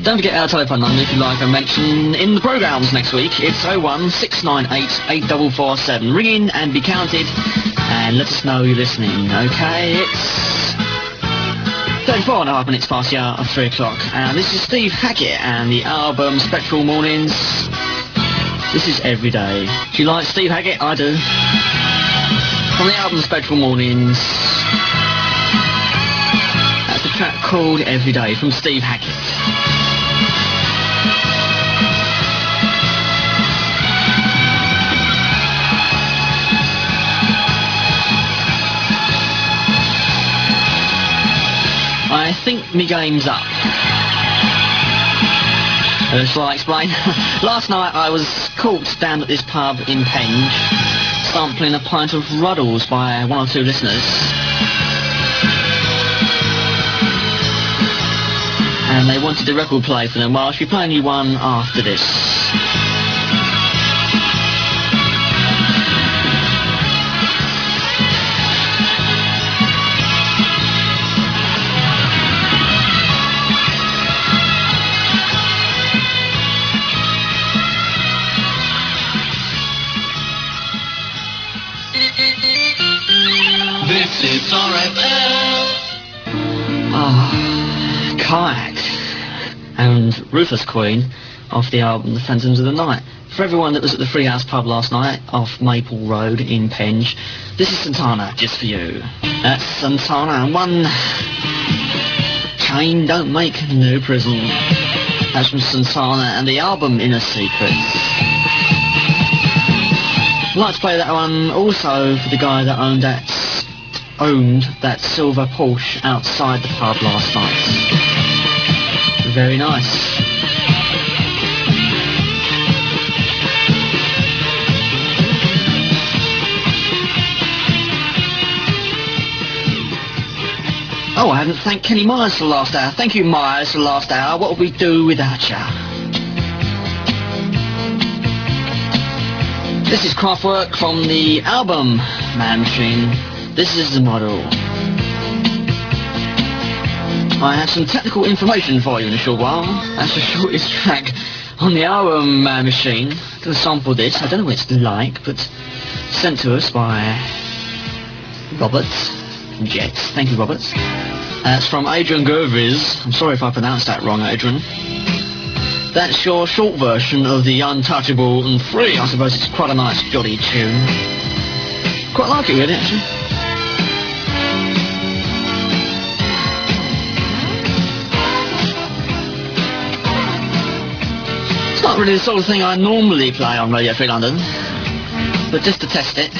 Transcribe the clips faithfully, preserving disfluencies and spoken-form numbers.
Don't forget our telephone number if you'd like a mention in the programmes next week. It's oh one six nine eight eight four four seven. Ring in and be counted and let us know you're listening, okay? It's thirty-four and a half minutes past the hour of three o'clock. And this is Steve Hackett and the album Spectral Mornings. This is Every Day. Do you like Steve Hackett? I do. From the album Spectral Mornings. That's a track called Every Day from Steve Hackett. I think me game's up. Uh, shall I explain? Last night I was caught down at this pub in Penge, sampling a pint of Ruddles by one or two listeners. And they wanted a record play for them. Well, I should be playing you one after this. This is R F L. Ah, Kayak and Ruthless Queen off the album The Phantoms of the Night. For everyone that was at the Freehouse pub last night off Maple Road in Penge, this is Santana just for you. That's Santana. One chain don't make no prison. That's from Santana and the album Inner Secrets. I'd like to play that one also for the guy that owned that owned that silver Porsche outside the pub last night. Very nice. Oh, I haven't thanked Kenny Myers for the last hour. Thank you, Myers, for the last hour. What would we do without ya? This is Kraftwerk from the album Man Machine. This is the model. I have some technical information for you in a short while. That's the shortest track on the album Man Machine. I'm going to sample this. I don't know what it's like, but sent to us by Robert from Jets. Thank you, Robert. That's from Adrian Gervais. I'm sorry if I pronounced that wrong, Adrian. That's your short version of the Untouchable and Free. I suppose it's quite a nice jolly tune. Quite like it, really, actually. It's not really the sort of thing I normally play on Radio Free London, but just to test it.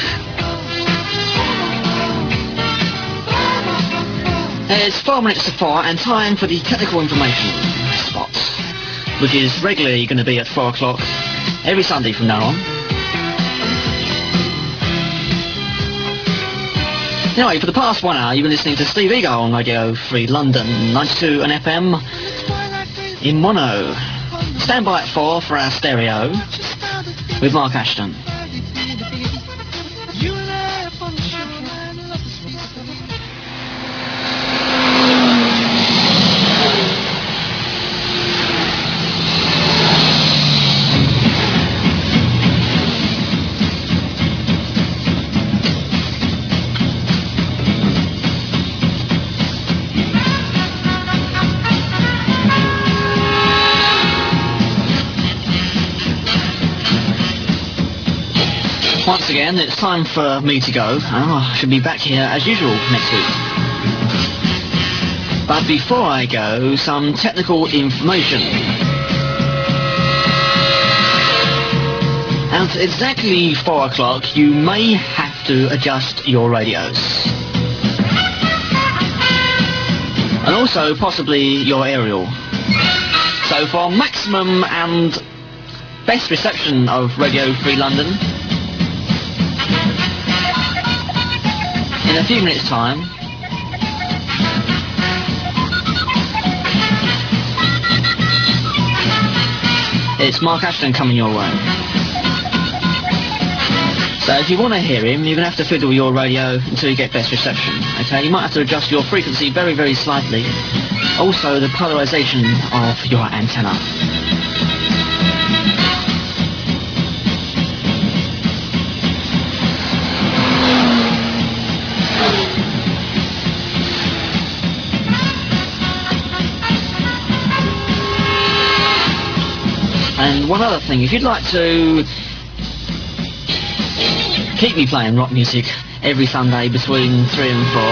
It's four minutes to four and time for the technical information spot, which is regularly going to be at four o'clock every Sunday from now on. Anyway, for the past one hour, you've been listening to Steve Eagle on Radio Free London, ninety-two and F M in mono. Stand by at four for our stereo with Mark Ashton. Once again, it's time for me to go. Oh, I should be back here as usual next week. But before I go, some technical information. At exactly four o'clock, you may have to adjust your radios. And also possibly your aerial. So for maximum and best reception of Radio Free London, in a few minutes' time, it's Mark Ashton coming your way. So if you want to hear him, you're going to have to fiddle your radio until you get best reception, okay? You might have to adjust your frequency very, very slightly Also the polarization of your antenna. And one other thing, if you'd like to keep me playing rock music every Sunday between three and four,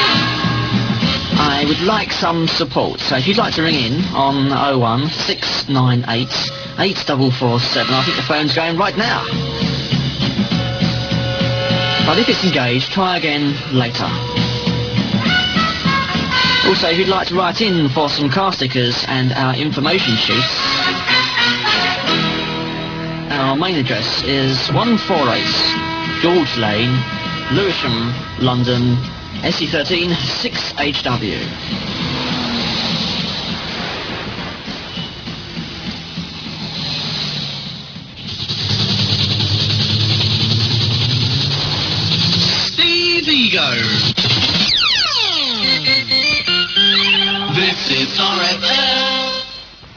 I would like some support. So if you'd like to ring in on oh one six nine eight eight four four seven, I think the phone's going right now. But if it's engaged, try again later. Also, if you'd like to write in for some car stickers and our information sheets, our main address is one forty-eight George Lane, Lewisham, London, S E thirteen six H W. Steve Ego. This is R F L.